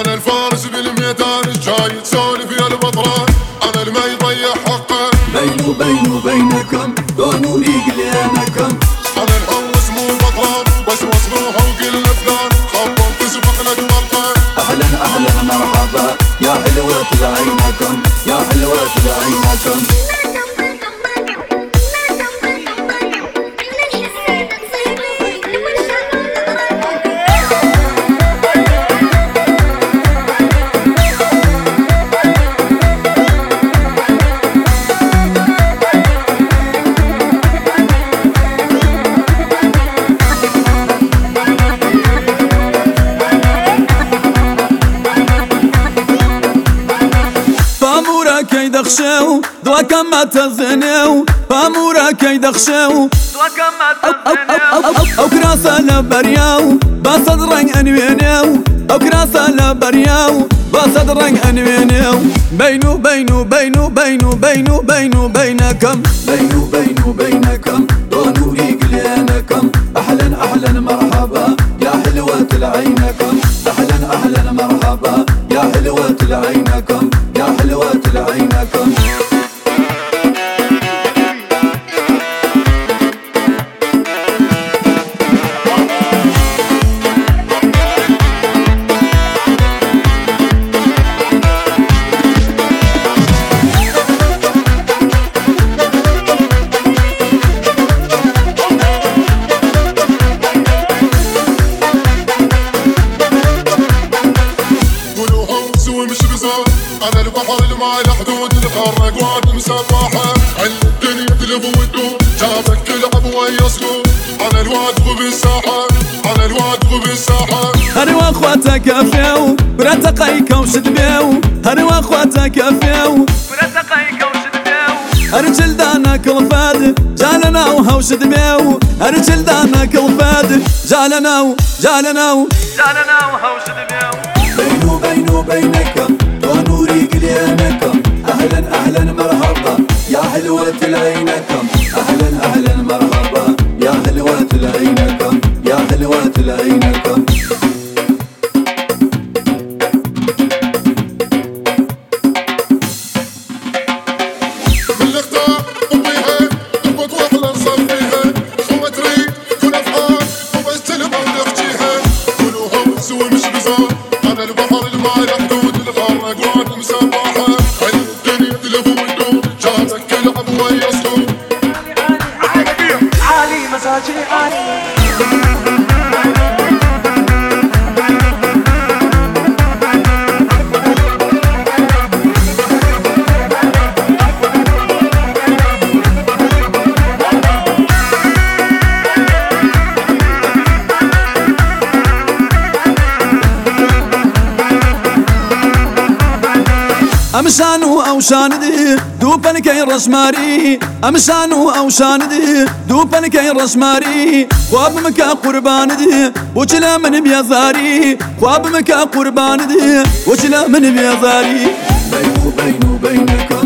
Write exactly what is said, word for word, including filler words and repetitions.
انا الفارس بالميدان الجاي تسولف يا البطران، انا اللي ما يضيع حقه. بيني وبيني وبينكم دون وريق لينكم، انا الهوس مو بطران بس وصفوها وقل فلان، خبط تسبق لك غلطه. اهلا اهلا مرحبا يا حلوة عينكم، يا حلوة عينكم. كيد خشاو دواك ما تزناو فامورا كيد خشاو دواك ما تزناو او كراسة لبرياو بصدرن انويناو او كراسة لبرياو بصدرن انويناو بينو بينو بينو بينو بينو بينو بينكم بينو بينو بينكم دون وريق لينكم. اهلا اهلا مرحبا يا حلوة عينكم، اهلا اهلا مرحبا يا حلوة عينكم، يا حلوة عينكم. انا البحر اللي ما له حدود، الخرق واد مسباحه، الدنيا تلف وتدور، جابك تلعب ويا صقور. انا الواد غبي الساحه، انا الواد غبي الساحه. هروا اخواتك افيو برات قيك وشدبيو، هروا اخواتك افيو برات قيك وشدبيو. ارجل دانك الفاد جالنا وهوش دميو، ارجل دانك الفاد جالنا جالنا جالنا وهوش دميو. بينو بينو بينكم دون وريق لينكم، اهلا اهلا مرحبا يا حلوة عينكم، اهلا اهلا مرحبا يا حلوة عينكم، يا حلوة عينكم. من الاختار طبيها تربط واحلى نصفيها، خوة تريد كل افعال وبس تلبى ونخجيها، كلوا هوس ومش بزار. انا البحر اللي ما له حدود، الخرق واد مسباحه، الدنيا تلف وتدور، جابك تلعب ويا صقور. عالي مزاجي عالي. امشانو او شاندي دوبن كي رشماري، امشانو او شاندي دوبن كي رشماري. خواب مكا قربان دي وجلا من بيزاري، خواب مكا قربان دي وجلا من بيزاري. بينو بينو بينكم